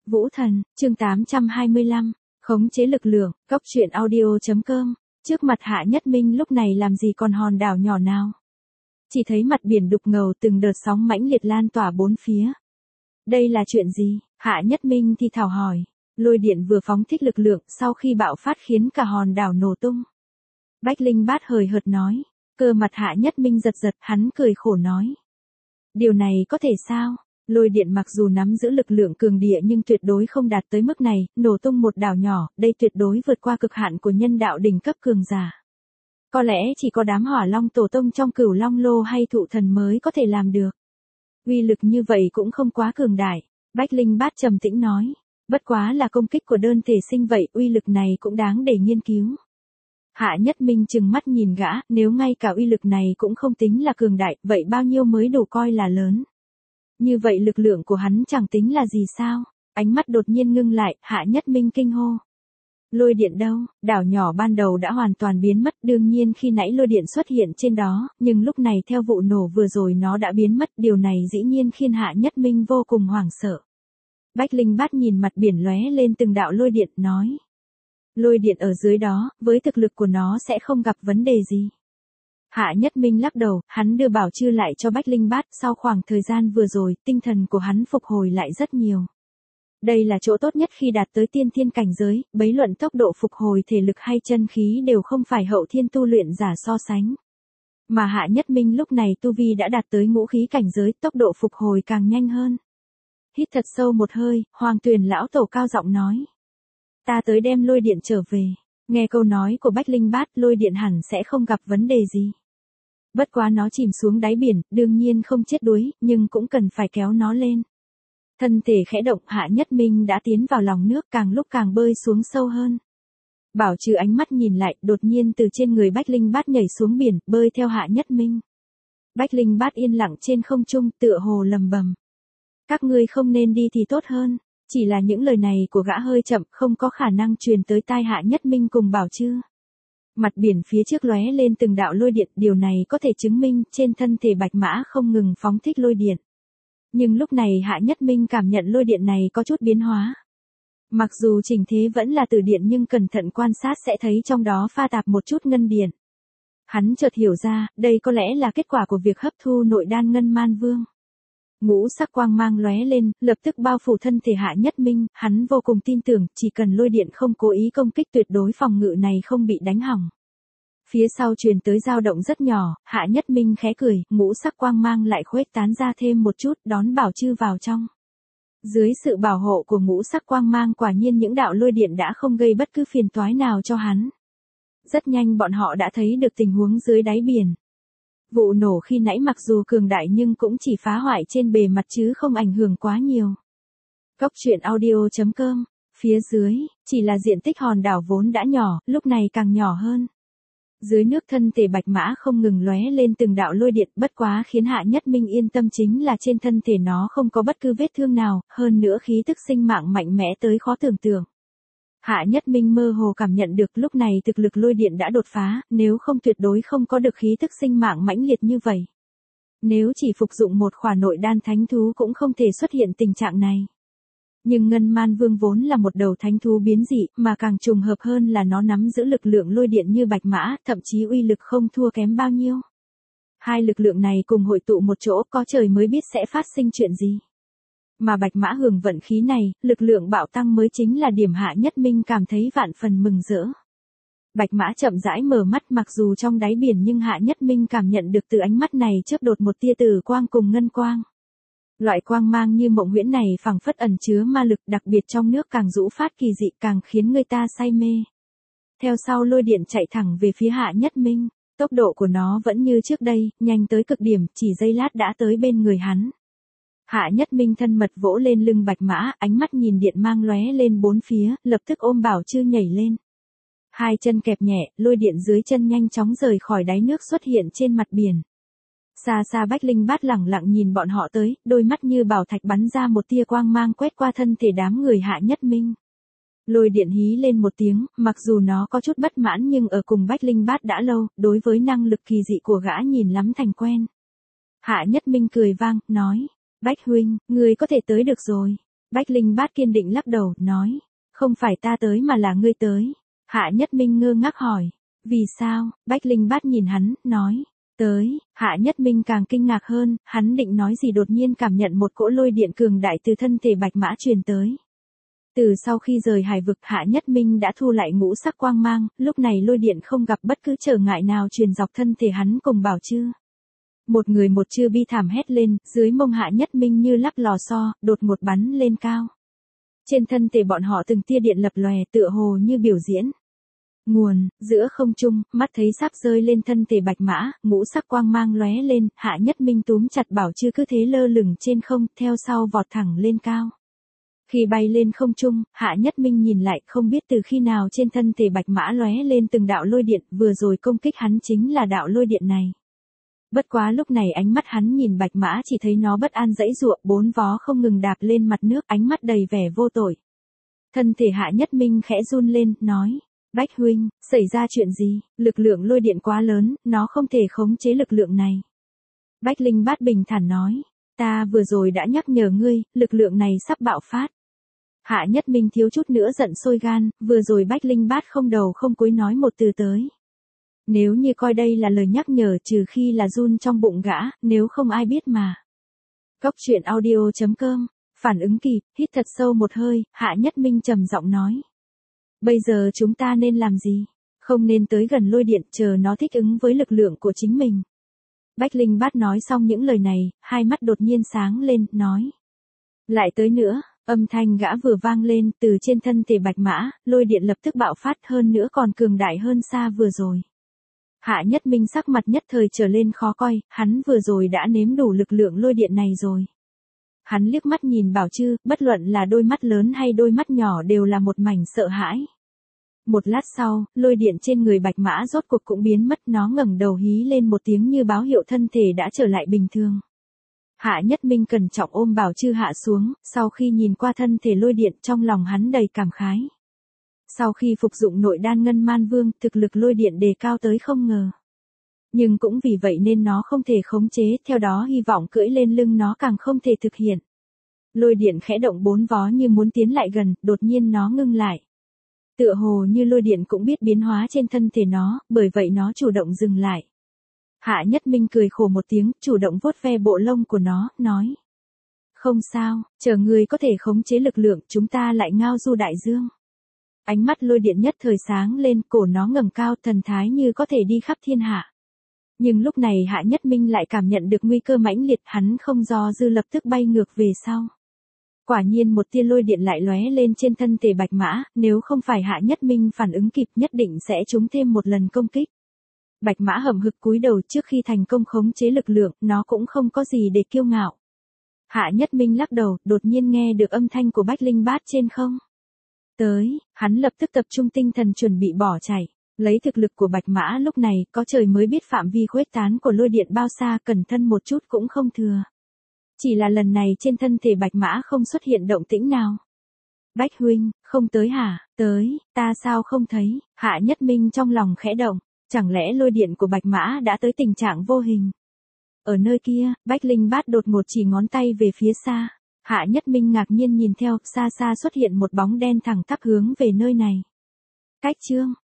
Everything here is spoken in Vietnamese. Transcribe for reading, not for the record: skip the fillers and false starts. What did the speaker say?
Vũ Thần, chương 825, khống chế lực lượng, cốc truyện audio.com, trước mặt Hạ Nhất Minh lúc này làm gì còn hòn đảo nhỏ nào. Chỉ thấy mặt biển đục ngầu từng đợt sóng mãnh liệt lan tỏa bốn phía. Đây là chuyện gì? Hạ Nhất Minh thì thào hỏi. Lôi điện vừa phóng thích lực lượng sau khi bạo phát khiến cả hòn đảo nổ tung. Bách Linh Bát hời hợt nói. Cơ mặt Hạ Nhất Minh giật giật, hắn cười khổ nói. Điều này có thể sao? Lôi điện mặc dù nắm giữ lực lượng cường địa nhưng tuyệt đối không đạt tới mức này, nổ tung một đảo nhỏ, đây tuyệt đối vượt qua cực hạn của nhân đạo đỉnh cấp cường giả. Có lẽ chỉ có đám Hỏa Long tổ tông trong Cửu Long Lô hay Thụ Thần mới có thể làm được. Uy lực như vậy cũng không quá cường đại, Bách Linh Bát trầm tĩnh nói. Bất quá là công kích của đơn thể sinh vậy, uy lực này cũng đáng để nghiên cứu. Hạ Nhất Minh trừng mắt nhìn gã, nếu ngay cả uy lực này cũng không tính là cường đại, vậy bao nhiêu mới đủ coi là lớn. Như vậy lực lượng của hắn chẳng tính là gì sao? Ánh mắt đột nhiên ngưng lại, Hạ Nhất Minh kinh hô. Lôi điện đâu? Đảo nhỏ ban đầu đã hoàn toàn biến mất, đương nhiên khi nãy lôi điện xuất hiện trên đó, nhưng lúc này theo vụ nổ vừa rồi nó đã biến mất, điều này dĩ nhiên khiến Hạ Nhất Minh vô cùng hoảng sợ. Bách Linh Bát nhìn mặt biển lóe lên từng đạo lôi điện, nói. Lôi điện ở dưới đó, với thực lực của nó sẽ không gặp vấn đề gì. Hạ Nhất Minh lắc đầu, hắn đưa bảo chư lại cho Bách Linh Bát, sau khoảng thời gian vừa rồi, tinh thần của hắn phục hồi lại rất nhiều. Đây là chỗ tốt nhất khi đạt tới tiên thiên cảnh giới, bấy luận tốc độ phục hồi thể lực hay chân khí đều không phải hậu thiên tu luyện giả so sánh. Mà Hạ Nhất Minh lúc này tu vi đã đạt tới ngũ khí cảnh giới, tốc độ phục hồi càng nhanh hơn. Hít thật sâu một hơi, Hoàng Tuyền lão tổ cao giọng nói. Ta tới đem lôi điện trở về. Nghe câu nói của Bách Linh Bát, lôi điện hẳn sẽ không gặp vấn đề gì. Bất quá nó chìm xuống đáy biển, đương nhiên không chết đuối, nhưng cũng cần phải kéo nó lên. Thân thể khẽ động, Hạ Nhất Minh đã tiến vào lòng nước, càng lúc càng bơi xuống sâu hơn. Bảo trừ ánh mắt nhìn lại, đột nhiên từ trên người Bách Linh Bát nhảy xuống biển, bơi theo Hạ Nhất Minh. Bách Linh Bát yên lặng trên không trung, tựa hồ lầm bầm. Các ngươi không nên đi thì tốt hơn. Chỉ là những lời này của gã hơi chậm, không có khả năng truyền tới tai Hạ Nhất Minh cùng Bảo Chư. Mặt biển phía trước lóe lên từng đạo lôi điện, điều này có thể chứng minh trên thân thể Bạch Mã không ngừng phóng thích lôi điện. Nhưng lúc này Hạ Nhất Minh cảm nhận lôi điện này có chút biến hóa. Mặc dù trình thế vẫn là từ điện nhưng cẩn thận quan sát sẽ thấy trong đó pha tạp một chút ngân điện. Hắn chợt hiểu ra, đây có lẽ là kết quả của việc hấp thu nội đan Ngân Man Vương. Ngũ sắc quang mang lóe lên, lập tức bao phủ thân thể Hạ Nhất Minh, hắn vô cùng tin tưởng, chỉ cần lôi điện không cố ý công kích tuyệt đối phòng ngự này không bị đánh hỏng. Phía sau truyền tới dao động rất nhỏ, Hạ Nhất Minh khẽ cười, ngũ sắc quang mang lại khuếch tán ra thêm một chút, đón Bảo Chư vào trong. Dưới sự bảo hộ của ngũ sắc quang mang, quả nhiên những đạo lôi điện đã không gây bất cứ phiền toái nào cho hắn. Rất nhanh bọn họ đã thấy được tình huống dưới đáy biển. Vụ nổ khi nãy mặc dù cường đại nhưng cũng chỉ phá hoại trên bề mặt chứ không ảnh hưởng quá nhiều. Cốc truyện audio.com, phía dưới, chỉ là diện tích hòn đảo vốn đã nhỏ, lúc này càng nhỏ hơn. Dưới nước thân thể Bạch Mã không ngừng lóe lên từng đạo lôi điện, bất quá khiến Hạ Nhất Minh yên tâm chính là trên thân thể nó không có bất cứ vết thương nào, hơn nữa khí tức sinh mạng mạnh mẽ tới khó tưởng tượng. Hạ Nhất Minh mơ hồ cảm nhận được lúc này thực lực lôi điện đã đột phá, nếu không tuyệt đối không có được khí tức sinh mạng mãnh liệt như vậy. Nếu chỉ phục dụng một khỏa nội đan thánh thú cũng không thể xuất hiện tình trạng này. Nhưng Ngân Man Vương vốn là một đầu thánh thú biến dị, mà càng trùng hợp hơn là nó nắm giữ lực lượng lôi điện như Bạch Mã, thậm chí uy lực không thua kém bao nhiêu. Hai lực lượng này cùng hội tụ một chỗ, có trời mới biết sẽ phát sinh chuyện gì. Mà Bạch Mã hưởng vận khí này, lực lượng bạo tăng mới chính là điểm Hạ Nhất Minh cảm thấy vạn phần mừng rỡ. Bạch Mã chậm rãi mở mắt, mặc dù trong đáy biển nhưng Hạ Nhất Minh cảm nhận được từ ánh mắt này chớp đột một tia tử quang cùng ngân quang. Loại quang mang như mộng huyễn này phảng phất ẩn chứa ma lực, đặc biệt trong nước càng rũ phát kỳ dị càng khiến người ta say mê. Theo sau lôi điện chạy thẳng về phía Hạ Nhất Minh, tốc độ của nó vẫn như trước đây, nhanh tới cực điểm, chỉ giây lát đã tới bên người hắn. Hạ Nhất Minh thân mật vỗ lên lưng Bạch Mã, ánh mắt nhìn điện mang lóe lên bốn phía, lập tức ôm Bảo Chư nhảy lên. Hai chân kẹp nhẹ, lôi điện dưới chân nhanh chóng rời khỏi đáy nước xuất hiện trên mặt biển. Xa xa Bách Linh Bát lẳng lặng nhìn bọn họ tới, đôi mắt như bảo thạch bắn ra một tia quang mang quét qua thân thể đám người Hạ Nhất Minh. Lôi điện hí lên một tiếng, mặc dù nó có chút bất mãn nhưng ở cùng Bách Linh Bát đã lâu, đối với năng lực kỳ dị của gã nhìn lắm thành quen. Hạ Nhất Minh cười vang, nói. Bách huynh, ngươi có thể tới được rồi. Bách Linh Bát kiên định lắc đầu, nói. Không phải ta tới mà là ngươi tới. Hạ Nhất Minh ngơ ngác hỏi. Vì sao? Bách Linh Bát nhìn hắn, nói. Tới, Hạ Nhất Minh càng kinh ngạc hơn, hắn định nói gì đột nhiên cảm nhận một cỗ lôi điện cường đại từ thân thể bạch mã truyền tới. Từ sau khi rời hải vực Hạ Nhất Minh đã thu lại ngũ sắc quang mang, lúc này lôi điện không gặp bất cứ trở ngại nào truyền dọc thân thể hắn cùng Bảo Chư. Một người một chư bi thảm hét lên, dưới mông Hạ Nhất Minh như lắp lò xo, đột ngột bắn lên cao. Trên thân thể bọn họ từng tia điện lập lòe tựa hồ như biểu diễn. Nguồn, giữa không trung, mắt thấy sắp rơi lên thân thể bạch mã, ngũ sắc quang mang lóe lên, Hạ Nhất Minh túm chặt Bảo Chư cứ thế lơ lửng trên không, theo sau vọt thẳng lên cao. Khi bay lên không trung, Hạ Nhất Minh nhìn lại không biết từ khi nào trên thân thể bạch mã lóe lên từng đạo lôi điện, vừa rồi công kích hắn chính là đạo lôi điện này. Bất quá lúc này ánh mắt hắn nhìn bạch mã chỉ thấy nó bất an giãy giụa, bốn vó không ngừng đạp lên mặt nước, ánh mắt đầy vẻ vô tội. Thân thể Hạ Nhất Minh khẽ run lên, nói. Bách huynh, xảy ra chuyện gì? Lực lượng lôi điện quá lớn, nó không thể khống chế lực lượng này. Bách Linh Bát bình thản nói. Ta vừa rồi đã nhắc nhở ngươi, lực lượng này sắp bạo phát. Hạ Nhất Minh thiếu chút nữa giận sôi gan, vừa rồi Bách Linh Bát không đầu không cuối nói một từ tới. Nếu như coi đây là lời nhắc nhở trừ khi là run trong bụng gã, nếu không ai biết mà. Cốc truyện audio.com, phản ứng kịp, hít thật sâu một hơi, Hạ Nhất Minh trầm giọng nói. Bây giờ chúng ta nên làm gì? Không nên tới gần lôi điện, chờ nó thích ứng với lực lượng của chính mình. Bách Linh Bát nói xong những lời này, hai mắt đột nhiên sáng lên, nói. Lại tới nữa, âm thanh gã vừa vang lên, từ trên thân thể bạch mã, lôi điện lập tức bạo phát hơn nữa còn cường đại hơn xa vừa rồi. Hạ Nhất Minh sắc mặt nhất thời trở lên khó coi, hắn vừa rồi đã nếm đủ lực lượng lôi điện này rồi. Hắn liếc mắt nhìn Bảo Chư, bất luận là đôi mắt lớn hay đôi mắt nhỏ đều là một mảnh sợ hãi. Một lát sau, lôi điện trên người bạch mã rốt cuộc cũng biến mất, nó ngẩng đầu hí lên một tiếng như báo hiệu thân thể đã trở lại bình thường. Hạ Nhất Minh cẩn trọng ôm Bảo Chư hạ xuống, sau khi nhìn qua thân thể lôi điện trong lòng hắn đầy cảm khái. Sau khi phục dụng nội đan ngân man vương, thực lực lôi điện đề cao tới không ngờ. Nhưng cũng vì vậy nên nó không thể khống chế, theo đó hy vọng cưỡi lên lưng nó càng không thể thực hiện. Lôi điện khẽ động bốn vó như muốn tiến lại gần, đột nhiên nó ngưng lại. Tựa hồ như lôi điện cũng biết biến hóa trên thân thể nó, bởi vậy nó chủ động dừng lại. Hạ Nhất Minh cười khổ một tiếng, chủ động vuốt ve bộ lông của nó, nói. Không sao, chờ người có thể khống chế lực lượng, chúng ta lại ngao du đại dương. Ánh mắt lôi điện nhất thời sáng lên, cổ nó ngẩng cao, thần thái như có thể đi khắp thiên hạ. Nhưng lúc này Hạ Nhất Minh lại cảm nhận được nguy cơ mãnh liệt, hắn không do dự lập tức bay ngược về sau. Quả nhiên một tia lôi điện lại lóe lên trên thân thể bạch mã, nếu không phải Hạ Nhất Minh phản ứng kịp nhất định sẽ trúng thêm một lần công kích. Bạch mã hậm hực cúi đầu trước khi thành công khống chế lực lượng, nó cũng không có gì để kiêu ngạo. Hạ Nhất Minh lắc đầu, đột nhiên nghe được âm thanh của Bách Linh Bát trên không. Tới, hắn lập tức tập trung tinh thần chuẩn bị bỏ chạy. Lấy thực lực của bạch mã lúc này, có trời mới biết phạm vi khuếch tán của lôi điện bao xa, cẩn thân một chút cũng không thừa. Chỉ là lần này trên thân thể bạch mã không xuất hiện động tĩnh nào. Bách huynh, không tới hả? Tới, ta sao không thấy? Hạ Nhất Minh trong lòng khẽ động, chẳng lẽ lôi điện của bạch mã đã tới tình trạng vô hình? Ở nơi kia, Bách Linh Bát đột ngột chỉ ngón tay về phía xa. Hạ Nhất Minh ngạc nhiên nhìn theo, xa xa xuất hiện một bóng đen thẳng tắp hướng về nơi này. Cách chương